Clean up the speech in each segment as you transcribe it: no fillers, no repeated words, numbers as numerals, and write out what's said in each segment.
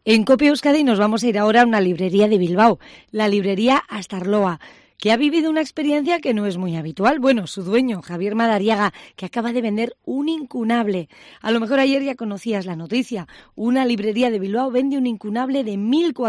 En Cope Euskadi nos vamos a ir ahora a una librería de Bilbao, la librería Astarloa, que ha vivido una experiencia que no es muy habitual. Bueno, su dueño, Javier Madariaga, que acaba de vender un incunable. A lo mejor ayer ya conocías la noticia. Una librería de Bilbao vende un incunable de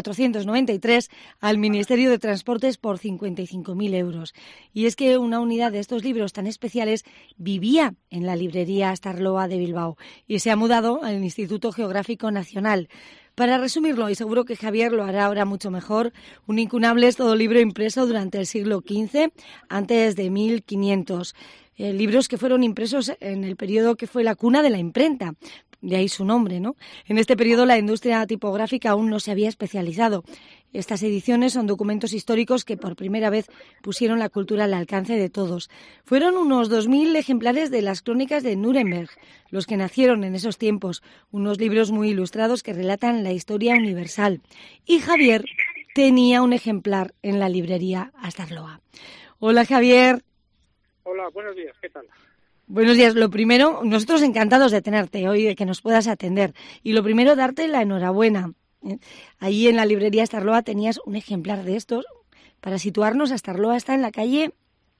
1.493 al Ministerio de Transportes por 55.000 euros. Y es que una unidad de estos libros tan especiales vivía en la librería Astarloa de Bilbao y se ha mudado al Instituto Geográfico Nacional. Para resumirlo, y seguro que Javier lo hará ahora mucho mejor, un incunable es todo libro impreso durante el siglo XV, antes de 1500. Libros que fueron impresos en el periodo que fue la cuna de la imprenta. De ahí su nombre, ¿no? En este periodo la industria tipográfica aún no se había especializado. Estas ediciones son documentos históricos que por primera vez pusieron la cultura al alcance de todos. Fueron unos 2.000 ejemplares de las crónicas de Nuremberg, los que nacieron en esos tiempos, unos libros muy ilustrados que relatan la historia universal. Y Javier tenía un ejemplar en la librería Astarloa. Hola, Javier. Hola, buenos días, ¿qué tal? Buenos días. Lo primero, nosotros encantados de tenerte hoy, de que nos puedas atender. Y lo primero, darte la enhorabuena. Ahí en la librería Astarloa tenías un ejemplar de estos. Para situarnos, Astarloa está en la calle...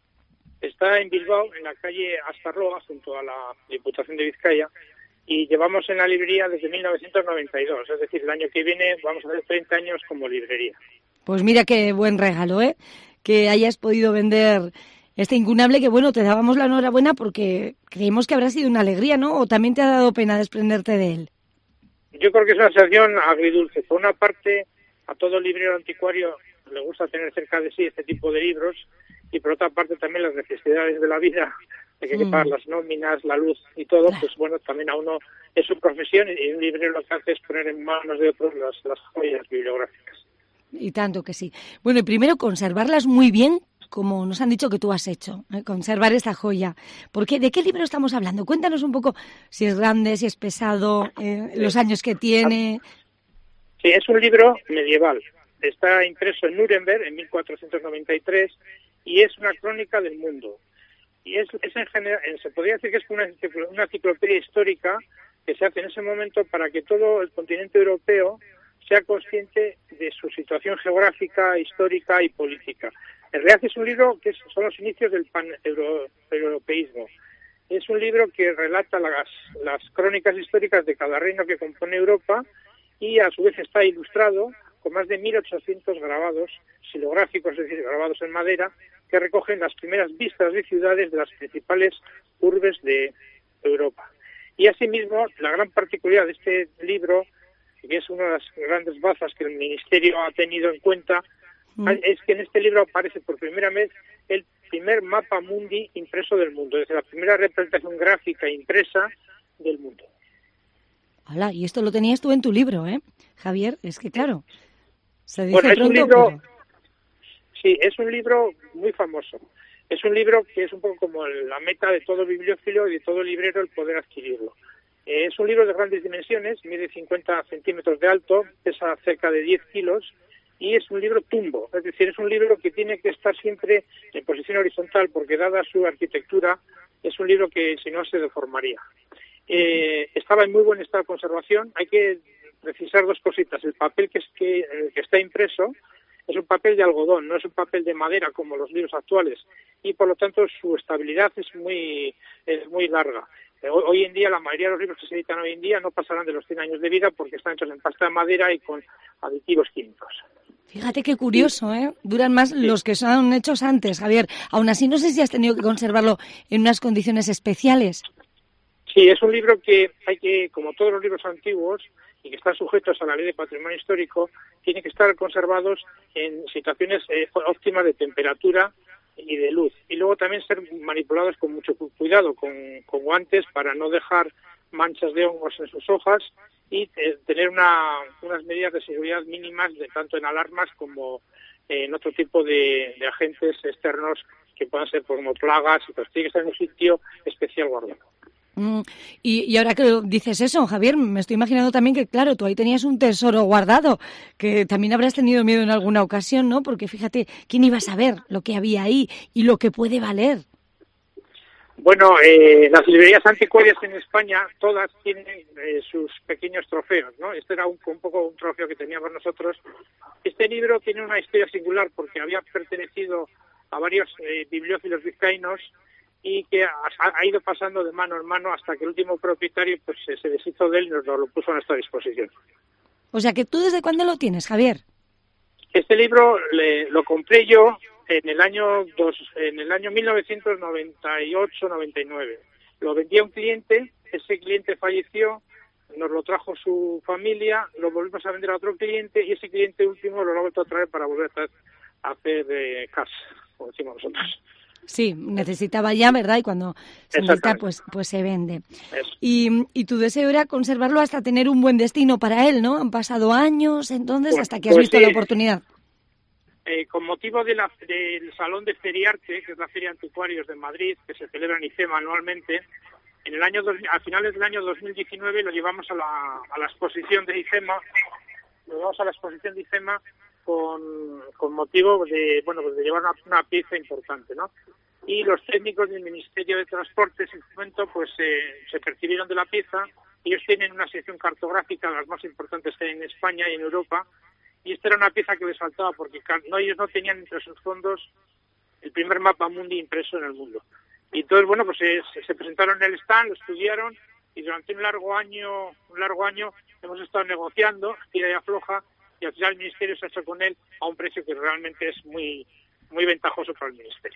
Está en Bilbao, en la calle Astarloa, junto a la Diputación de Vizcaya, y llevamos en la librería desde 1992, es decir, el año que viene vamos a hacer 30 años como librería. Pues mira qué buen regalo, que hayas podido vender este incunable, que bueno, te dábamos la enhorabuena porque creemos que habrá sido una alegría, ¿no? ¿O también te ha dado pena desprenderte de él? Yo creo que es una sensación agridulce. Por una parte, a todo librero anticuario le gusta tener cerca de sí este tipo de libros, y por otra parte también las necesidades de la vida, de que hay que pagar las nóminas, la luz y todo, claro. Pues bueno, también a uno es su profesión, y un librero lo que hace es poner en manos de otros las joyas bibliográficas. Y tanto que sí. Bueno, y primero conservarlas muy bien, como nos han dicho que tú has hecho, conservar esta joya. Porque, ¿de qué libro estamos hablando? Cuéntanos un poco si es grande, si es pesado, los años que tiene. Sí, es un libro medieval. Está impreso en Nuremberg en 1493 y es una crónica del mundo. Y es en general, se podría decir que es una enciclopedia histórica que se hace en ese momento para que todo el continente europeo sea consciente de su situación geográfica, histórica y política. En realidad es un libro que son los inicios del pan-europeísmo. Es un libro que relata las crónicas históricas de cada reino que compone Europa, y a su vez está ilustrado con más de 1.800 grabados xilográficos, es decir, grabados en madera, que recogen las primeras vistas de ciudades de las principales urbes de Europa. Y asimismo, la gran particularidad de este libro, que es una de las grandes bazas que el Ministerio ha tenido en cuenta, es que en este libro aparece por primera vez el primer mapa mundi impreso del mundo, es decir, la primera representación gráfica impresa del mundo. Hola, y esto lo tenías tú en tu libro, Javier? Es que claro, se dice bueno, es pronto, un libro, pero... Sí, es un libro muy famoso. Es un libro que es un poco como la meta de todo bibliófilo y de todo librero el poder adquirirlo. Es un libro de grandes dimensiones, mide 50 centímetros de alto, pesa cerca de 10 kilos, y es un libro tumbo, es decir, es un libro que tiene que estar siempre en posición horizontal, porque dada su arquitectura, es un libro que si no se deformaría. Estaba en muy buen estado de conservación. Hay que precisar dos cositas. El papel que está impreso es un papel de algodón, no es un papel de madera como los libros actuales, y por lo tanto su estabilidad es muy larga. Hoy en día, la mayoría de los libros que se editan hoy en día no pasarán de los 100 años de vida porque están hechos en pasta de madera y con aditivos químicos. Fíjate qué curioso, Duran más los que son hechos antes, Javier. Aún así, no sé si has tenido que conservarlo en unas condiciones especiales. Sí, es un libro que hay que, como todos los libros antiguos y que están sujetos a la Ley de Patrimonio Histórico, tienen que estar conservados en situaciones óptimas de temperatura y de luz. Y luego también ser manipulados con mucho cuidado, con guantes, para no dejar manchas de hongos en sus hojas, y tener unas medidas de seguridad mínimas, tanto en alarmas como en otro tipo de agentes externos que puedan ser como plagas, y pues tiene que estar en un sitio especial guardado. Y ahora que dices eso, Javier, me estoy imaginando también que, claro, tú ahí tenías un tesoro guardado, que también habrás tenido miedo en alguna ocasión, ¿no? Porque fíjate, ¿quién iba a saber lo que había ahí y lo que puede valer? Bueno, las librerías anticuarias en España, todas tienen sus pequeños trofeos, ¿no? Este era un poco un trofeo que teníamos nosotros. Este libro tiene una historia singular porque había pertenecido a varios bibliófilos vizcaínos y que ha ido pasando de mano en mano hasta que el último propietario pues se deshizo de él y nos lo puso a nuestra disposición. O sea, que tú ¿desde cuándo lo tienes, Javier? Este libro lo compré yo en el año 1998-99. Lo vendí a un cliente, ese cliente falleció, nos lo trajo su familia, lo volvimos a vender a otro cliente y ese cliente último lo ha vuelto a traer para volver a hacer cash, como decimos nosotros. Sí, necesitaba ya, ¿verdad? Y cuando se necesita, pues se vende. Y tu deseo era conservarlo hasta tener un buen destino para él, ¿no? Han pasado años, entonces, hasta que has visto la oportunidad. Con motivo del Salón de Feriarte, que es la Feria Anticuarios de Madrid, que se celebra en IFEMA anualmente, a finales del año 2019 lo llevamos a la exposición de IFEMA, con motivo de llevar una pieza importante, ¿no? Y los técnicos del Ministerio de Transportes en su momento pues se percibieron de la pieza. Ellos tienen una sección cartográfica, las más importantes que hay en España y en Europa, y esta era una pieza que les faltaba porque ellos no tenían entre sus fondos el primer mapa mundi impreso en el mundo. Y entonces, bueno, pues se presentaron en el stand, lo estudiaron y durante un largo año hemos estado negociando, tira y afloja, y al final el Ministerio se ha hecho con él a un precio que realmente es muy, muy ventajoso para el Ministerio.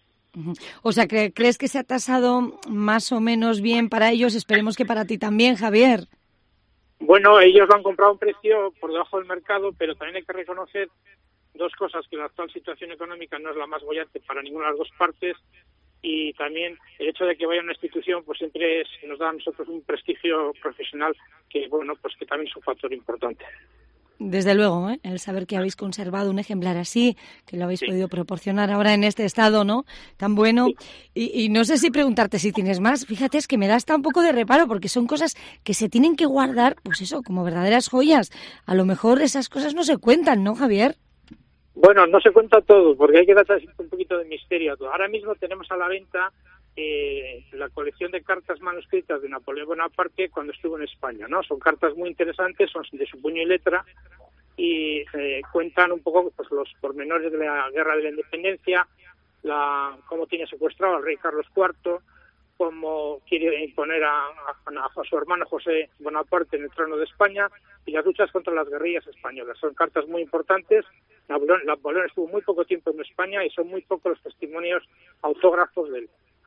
O sea, ¿crees que se ha tasado más o menos bien para ellos? Esperemos que para ti también, Javier. Bueno, ellos lo han comprado a un precio por debajo del mercado, pero también hay que reconocer dos cosas, que la actual situación económica no es la más bollante para ninguna de las dos partes, y también el hecho de que vaya a una institución pues siempre nos da a nosotros un prestigio profesional que, bueno, pues que también es un factor importante. Desde luego, el saber que habéis conservado un ejemplar así, que lo habéis podido proporcionar ahora en este estado, ¿no? Tan bueno. Sí. Y no sé si preguntarte si tienes más. Fíjate, es que me da hasta un poco de reparo porque son cosas que se tienen que guardar, pues eso, como verdaderas joyas. A lo mejor esas cosas no se cuentan, ¿no, Javier? Bueno, no se cuenta todo porque hay que dar un poquito de misterio a todo. Ahora mismo tenemos a la venta la colección de cartas manuscritas de Napoleón Bonaparte cuando estuvo en España, ¿no? Son cartas muy interesantes, son de su puño y letra y cuentan un poco pues los pormenores de la Guerra de la Independencia, cómo tiene secuestrado al rey Carlos IV, cómo quiere imponer a su hermano José Bonaparte en el trono de España y las luchas contra las guerrillas españolas. Son cartas muy importantes. Napoleón estuvo muy poco tiempo en España y son muy pocos los testimonios autógrafos de él.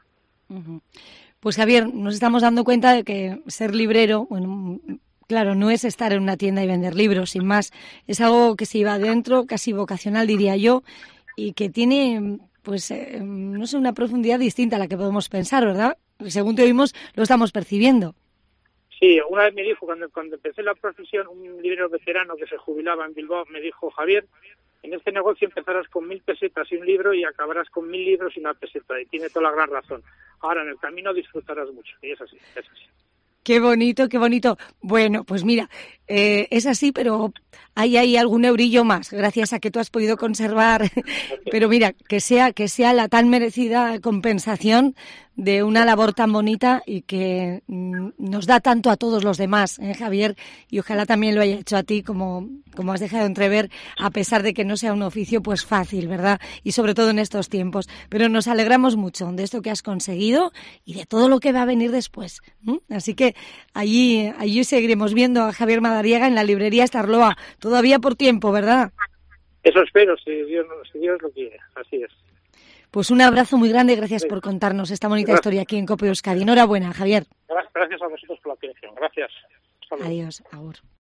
Pues Javier, nos estamos dando cuenta de que ser librero, bueno, claro, no es estar en una tienda y vender libros, sin más. Es algo que se lleva adentro, casi vocacional, diría yo, y que tiene, pues, no sé, una profundidad distinta a la que podemos pensar, ¿verdad? Según te oímos, lo estamos percibiendo. Sí, una vez me dijo, cuando empecé la profesión, un librero veterano que se jubilaba en Bilbao, me dijo, Javier, en este negocio empezarás con 1.000 pesetas y un libro y acabarás con 1.000 libros y una peseta. Y tiene toda la gran razón. Ahora, en el camino disfrutarás mucho. Y es así, es así. Qué bonito, qué bonito. Bueno, pues mira, es así, pero hay algún eurillo más, gracias a que tú has podido conservar. Pero mira, que sea la tan merecida compensación de una labor tan bonita y que nos da tanto a todos los demás, Javier, y ojalá también lo haya hecho a ti, como has dejado entrever, a pesar de que no sea un oficio pues fácil, ¿verdad? Y sobre todo en estos tiempos. Pero nos alegramos mucho de esto que has conseguido y de todo lo que va a venir después. Así que allí seguiremos viendo a Javier Madariaga en la librería Starloa, todavía por tiempo, ¿verdad? Eso espero, si Dios lo quiere, así es. Pues un abrazo muy grande, gracias por contarnos esta bonita historia aquí en COPE Euskadi. Enhorabuena, Javier. Gracias a vosotros por la atención, gracias. Adiós, agur.